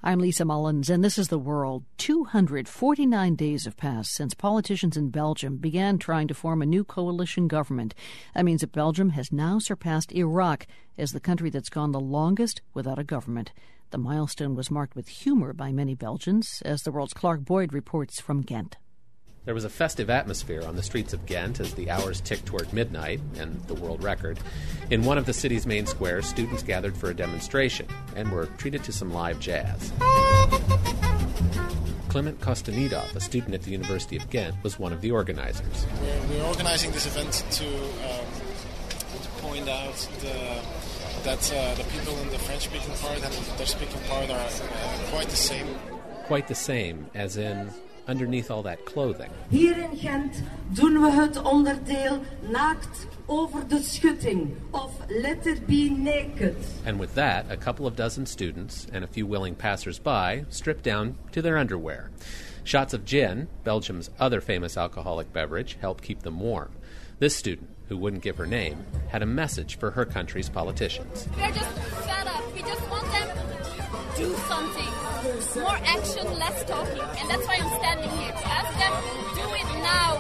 I'm Lisa Mullins, and this is The World. 249 days have passed since politicians in Belgium began trying to form a new coalition government. That means that Belgium has now surpassed Iraq as the country that's gone the longest without a government. The milestone was marked with humor by many Belgians, as The World's Clark Boyd reports from Ghent. There was a festive atmosphere on the streets of Ghent as the hours ticked toward midnight and the world record. In one of the city's main squares, students gathered for a demonstration and were treated to some live jazz. Clement Kostanidov, a student at the University of Ghent, was one of the organizers. We're organizing this event to point out that the people in the French-speaking part and the Dutch-speaking part are quite the same. Quite the same, as in underneath all that clothing. Hier in Ghent doen we het onderdeel naakt over de schutting, of let it be naked. And with that, a couple of dozen students and a few willing passers-by stripped down to their underwear. Shots of gin, Belgium's other famous alcoholic beverage, helped keep them warm. This student, who wouldn't give her name, had a message for her country's politicians. We're just fed up. We just want them to do something. More action, less talking. And that's why I'm standing here, to ask them, do it now.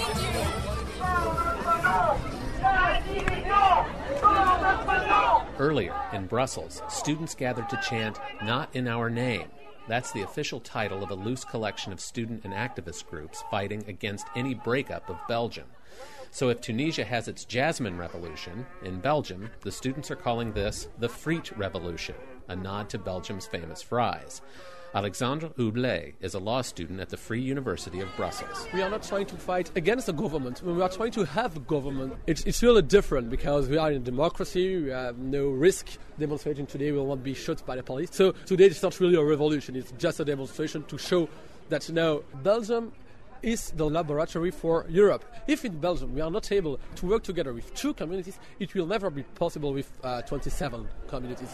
We need you. Earlier, in Brussels, students gathered to chant, "Not in our name." That's the official title of a loose collection of student and activist groups fighting against any breakup of Belgium. So if Tunisia has its Jasmine Revolution, in Belgium, the students are calling this the Friet Revolution, a nod to Belgium's famous fries. Alexandre Hublet is a law student at the Free University of Brussels. We are not trying to fight against the government. We are trying to have a government. It's really different because we are in a democracy. We have no risk. Demonstrating today will not be shot by the police. So today it's not really a revolution. It's just a demonstration to show that Belgium is the laboratory for Europe. If in Belgium we are not able to work together with two communities, it will never be possible with 27 communities.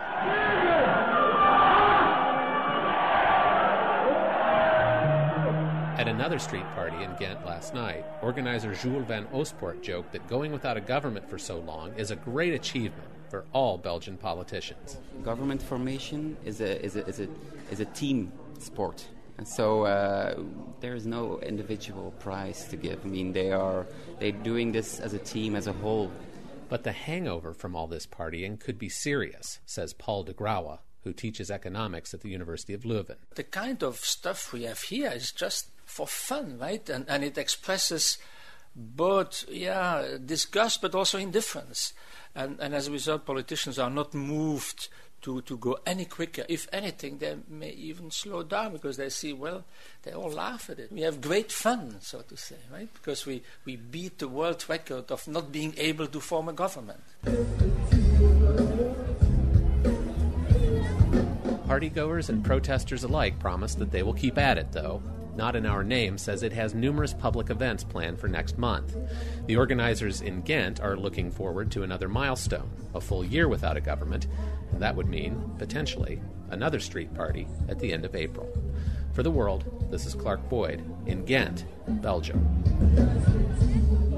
At another street party in Ghent last night, organizer Jules van Oostpoort joked that going without a government for so long is a great achievement for all Belgian politicians. Government formation is a team sport. And so there is no individual prize to give. I mean, they're doing this as a team, as a whole. But the hangover from all this partying could be serious, says Paul de Grauwe, who teaches economics at the University of Leuven. The kind of stuff we have here is just for fun, right? And it expresses both, disgust, but also indifference. And as a result, politicians are not moved to go any quicker. If anything, they may even slow down because they see, well, they all laugh at it. We have great fun, so to say, right? Because we beat the world record of not being able to form a government. Partygoers and protesters alike promise that they will keep at it, though. Not in Our Name says it has numerous public events planned for next month. The organizers in Ghent are looking forward to another milestone, a full year without a government, and that would mean, potentially, another street party at the end of April. For The World, this is Clark Boyd in Ghent, Belgium.